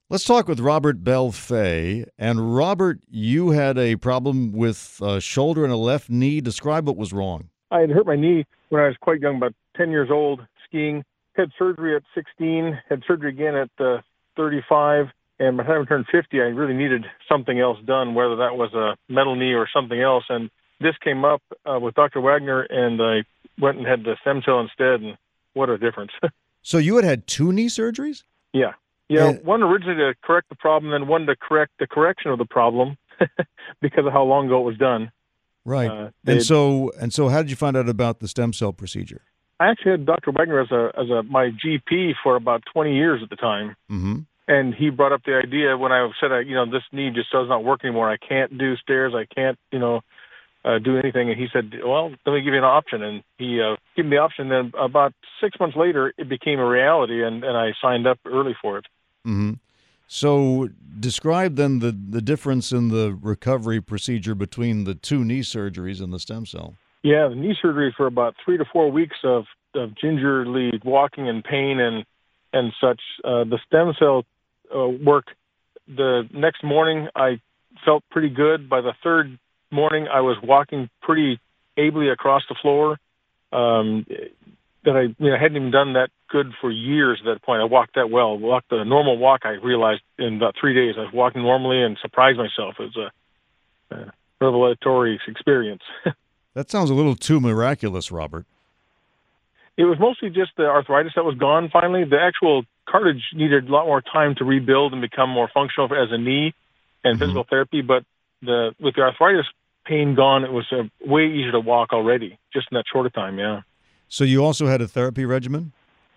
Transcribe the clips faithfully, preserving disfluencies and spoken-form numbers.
Let's talk with Robert Bell-Fay. And Robert, you had a problem with a shoulder and a left knee. Describe what was wrong. I had hurt my knee when I was quite young, about ten years old, skiing. Had surgery at sixteen, had surgery again at uh, thirty-five. And by the time I turned fifty, I really needed something else done, whether that was a metal knee or something else. And this came up uh, with Doctor Wagner, and I went and had the stem cell instead, and what a difference. So you had had two knee surgeries? Yeah. Yeah, And- one originally to correct the problem, then one to correct the correction of the problem because of how long ago it was done. Right. Uh, and they- so and so how did you find out about the stem cell procedure? I actually had Doctor Wagner as a as a my G P for about twenty years at the time. Mm-hmm. And he brought up the idea when I said, I, you know, this knee just does not work anymore. I can't do stairs. I can't, you know, uh, do anything. And he said, well, let me give you an option. And he uh, gave me the option. Then about six months later, it became a reality, and, and I signed up early for it. Mm-hmm. So describe then the, the difference in the recovery procedure between the two knee surgeries and the stem cell. Yeah, the knee surgery for about three to four weeks of, of gingerly walking and pain and and such. Uh, the stem cell uh, work, the next morning I felt pretty good. By the third morning, I was walking pretty ably across the floor. Um, that I, you know, hadn't even done that good for years at that point. I walked that well. Walked the normal walk, I realized in about three days. I was walking normally and surprised myself. It was a, a revelatory experience. That sounds a little too miraculous, Robert. It was mostly just the arthritis that was gone finally. The actual cartilage needed a lot more time to rebuild and become more functional as a knee and Mhm. physical therapy. But the with the arthritis pain gone, it was uh, way easier to walk already, just in that shorter time, yeah. So you also had a therapy regimen?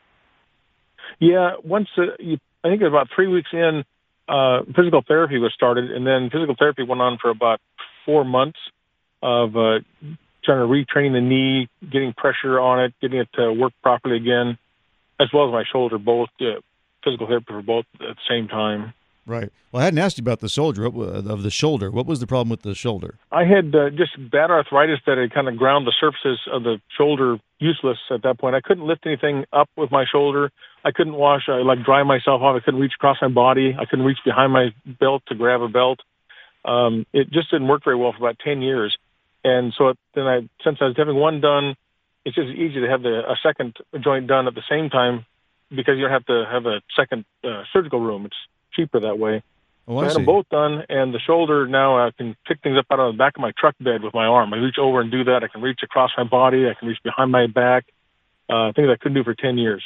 Yeah, once, uh, you, I think about three weeks in, uh, physical therapy was started, and then physical therapy went on for about four months of uh, trying to retrain the knee, getting pressure on it, getting it to work properly again, as well as my shoulder, both uh, physical therapy for both at the same time. Right. Well, I hadn't asked you about the shoulder, of the shoulder. What was the problem with the shoulder? I had uh, just bad arthritis that had kind of ground the surfaces of the shoulder useless at that point. I couldn't lift anything up with my shoulder. I couldn't wash, uh, like dry myself off. I couldn't reach across my body. I couldn't reach behind my belt to grab a belt. Um, it just didn't work very well for about ten years. And so it, then I, since I was having one done, it's just easy to have the, a second joint done at the same time because you don't have to have a second uh, surgical room. It's cheaper that way. Oh, So I I had see. them both done, and the shoulder now I can pick things up out of the back of my truck bed with my arm. I reach over and do that. I can reach across my body. I can reach behind my back. Uh, things I couldn't do for ten years.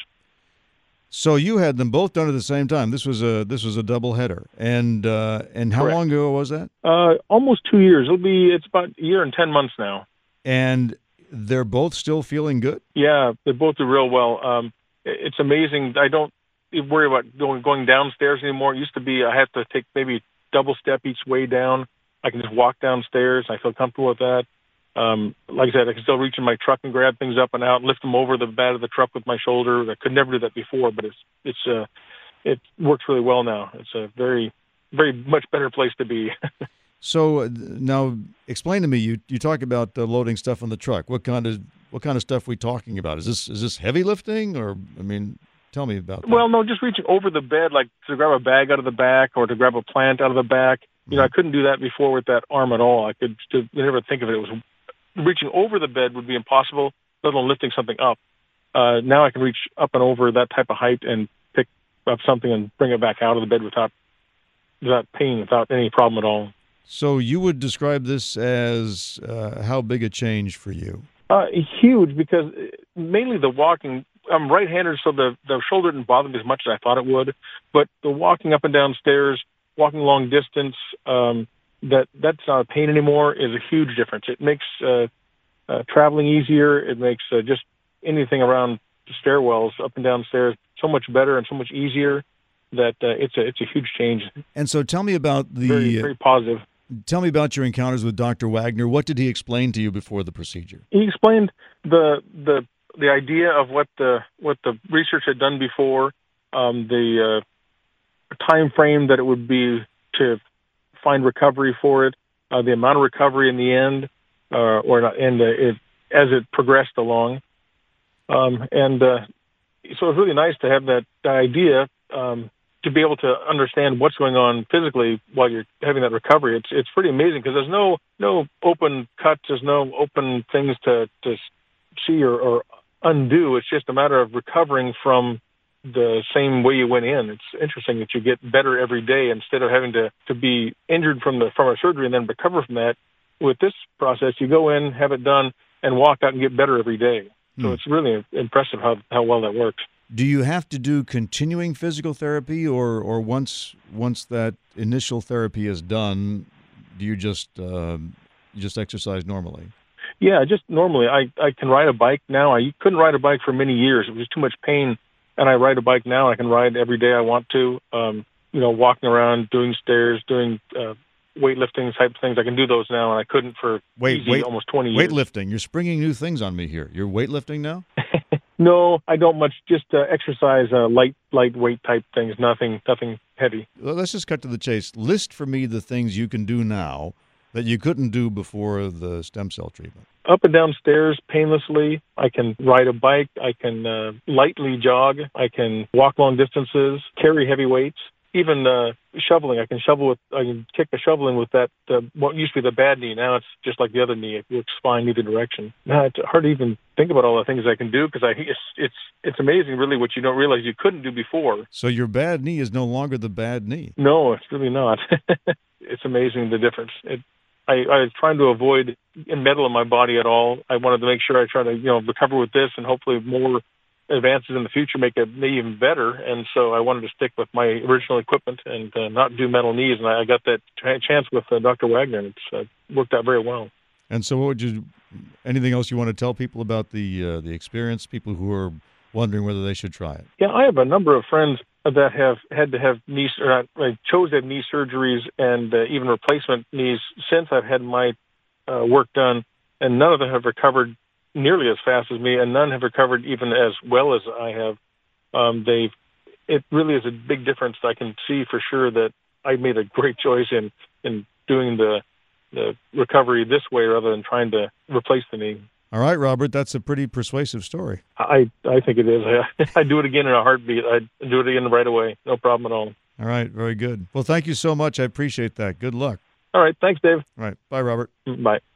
So you had them both done at the same time. This was a this was a double header. And uh, and how Correct. long ago was that? Uh, almost two years. It'll be. It's about a year and ten months now. And they're both still feeling good? Yeah, they both do real well. Um, it- it's amazing. I don't worry about going going downstairs anymore. It used to be I have to take maybe double step each way down. I can just walk downstairs. I feel comfortable with that. Um, like I said, I can still reach in my truck and grab things up and out and lift them over the bed of the truck with my shoulder. I could never do that before, but it's it's uh, it works really well now. It's a very very much better place to be. So uh, now explain to me, you you talk about uh, loading stuff on the truck. What kind of what kind of stuff are we talking about? Is this is this heavy lifting, or I mean, tell me about that. Well, no, just reaching over the bed, like to grab a bag out of the back or to grab a plant out of the back. You know, I couldn't do that before with that arm at all. I could just never think of it. It was reaching over the bed would be impossible, let alone lifting something up. Uh, now I can reach up and over that type of height and pick up something and bring it back out of the bed without without pain, without any problem at all. So you would describe this as uh, how big a change for you? Uh, huge, because mainly the walking. I'm right-handed, so the the shoulder didn't bother me as much as I thought it would. But the walking up and down stairs, walking long distance, um, that that's not a pain anymore is a huge difference. It makes uh, uh, traveling easier. It makes uh, just anything around the stairwells, up and down stairs, so much better and so much easier that uh, it's a it's a huge change. And so tell me about the Very very positive. tell me about your encounters with Doctor Wagner. What did he explain to you before the procedure? He explained the the the idea of what the what the research had done before, um, the uh, time frame that it would be to find recovery for it, uh, the amount of recovery in the end, uh, or not, and uh, it, as it progressed along, um, and uh, so it was really nice to have that, that idea um, to be able to understand what's going on physically while you're having that recovery, it's it's pretty amazing because there's no no open cuts, there's no open things to to see or, or undo. It's just a matter of recovering from the same way you went in. It's interesting that you get better every day instead of having to, to be injured from the from a surgery and then recover from that. With this process, you go in, have it done, and walk out and get better every day. So Hmm. it's really impressive how, how well that works. Do you have to do continuing physical therapy, or, or once once that initial therapy is done, do you just uh, you just exercise normally? Yeah, just normally. I, I can ride a bike now. I couldn't ride a bike for many years. It was too much pain, and I ride a bike now. I can ride every day I want to. Um, you know, walking around, doing stairs, doing uh, weightlifting type things. I can do those now, and I couldn't for Wait, easy, wait, almost twenty years. weightlifting. You're springing new things on me here. You're weightlifting now? No, I don't much. Just uh, exercise, uh, light, lightweight type things. Nothing, nothing heavy. Well, let's just cut to the chase. List for me the things you can do now that you couldn't do before the stem cell treatment. Up and down stairs painlessly. I can ride a bike. I can uh, lightly jog. I can walk long distances, carry heavy weights. Even uh, shoveling. I can shovel with. I can kick a shovel in with that. Uh, what used to be the bad knee. Now it's just like the other knee. It works fine either direction. Now it's hard to even think about all the things I can do because I it's it's it's amazing really what you don't realize you couldn't do before. So your bad knee is no longer the bad knee. No, it's really not. It's amazing the difference. It, I, I was trying to avoid metal in my body at all. I wanted to make sure I try to, you know, recover with this and hopefully more advances in the future make it even better. And so I wanted to stick with my original equipment and uh, not do metal knees. And I, I got that ch- chance with uh, Doctor Wagner, and it's uh, worked out very well. And so, what would you? Anything else you want to tell people about the uh, the experience? People who are wondering whether they should try it. Yeah, I have a number of friends that have had to have knee, or not, I chose to have knee surgeries and uh, even replacement knees since I've had my uh, work done, and none of them have recovered nearly as fast as me, and none have recovered even as well as I have. Um, they've, it really is a big difference. I can see for sure that I made a great choice in, in doing the, the recovery this way rather than trying to replace the knee. All right, Robert, that's a pretty persuasive story. I, I think it is. I, I'd do it again in a heartbeat. I'd do it again right away. No problem at all. All right, very good. Well, thank you so much. I appreciate that. Good luck. All right. Thanks, Dave. All right, bye, Robert. Bye.